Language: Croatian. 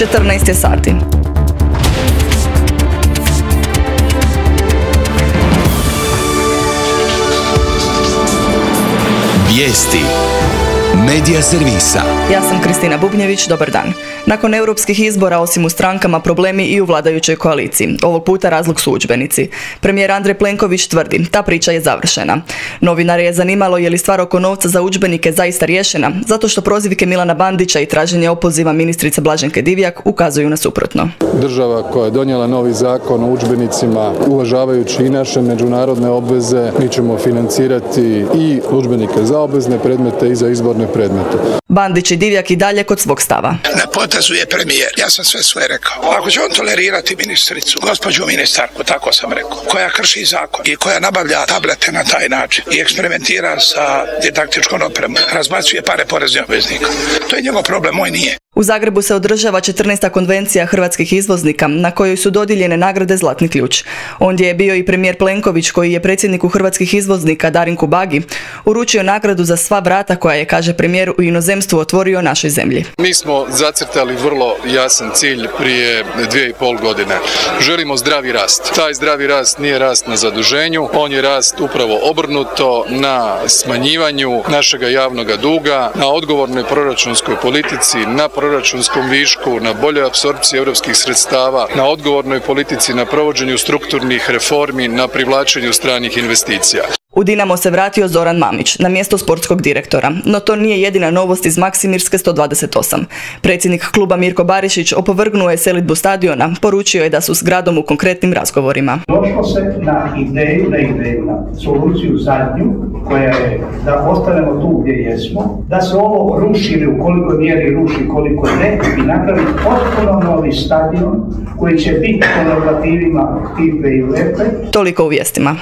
14 je sati. Vijesti Medija servisa. Ja sam Kristina Bubnjević, dobar dan. Nakon europskih izbora, osim u strankama, problemi i u vladajućoj koaliciji. Ovog puta razlog su udžbenici. Premijer Andrej Plenković tvrdi, ta priča je završena. Novinare je zanimalo je li stvar oko novca za udžbenike zaista riješena, zato što prozivke Milana Bandića i traženje opoziva ministrice Blaženke Divjak ukazuju na suprotno. Država koja je donijela novi zakon o udžbenicima, uvažavajući i naše međunarodne obveze, mi ćemo financirati i udžbenike za obvezne predmete i za izborne predmete. Bandić i Divjak i dalje kod svog stava. Na potezu je premijer. Ja sam sve svoje rekao. Ako će on tolerirati ministricu, gospođu ministarku, tako sam rekao, koja krši zakon i koja nabavlja tablete na taj način i eksperimentira sa didaktičkom opremom, razbacuje pare poreznih obveznika. To je njegov problem, moj nije. U Zagrebu se održava 14. konvencija hrvatskih izvoznika, na kojoj su dodijeljene nagrade Zlatni ključ. Ondje je bio i premijer Plenković, koji je predsjedniku hrvatskih izvoznika Darinku Bagi uručio nagradu za sva vrata koja je, kaže premijer, u inozemstvu otvorio našoj zemlji. Mi smo zacrtali vrlo jasan cilj prije 2,5 godine. Želimo zdravi rast. Taj zdravi rast nije rast na zaduženju, on je rast upravo obrnuto na smanjivanju našega javnog duga, na odgovornoj proračunskoj politici, na proračunskom višku, na boljoj apsorpciji europskih sredstava, na odgovornoj politici, na provođenju strukturnih reformi, na privlačenju stranih investicija. U Dinamo se vratio Zoran Mamić na mjesto sportskog direktora, no to nije jedina novost iz Maksimirske 128. Predsjednik kluba Mirko Barišić opovrgnuo je selidbu stadiona, poručio je da su s gradom u konkretnim razgovorima. Došlo se na ideju, na soluciju zadnju, koja je da ostanemo tu gdje jesmo, da se ovo ruši ili u koliko mjeri ruši, koliko ne, i napraviti potpuno novi stadion koji će biti po normativima FIFA i UEFA. Toliko u vijestima.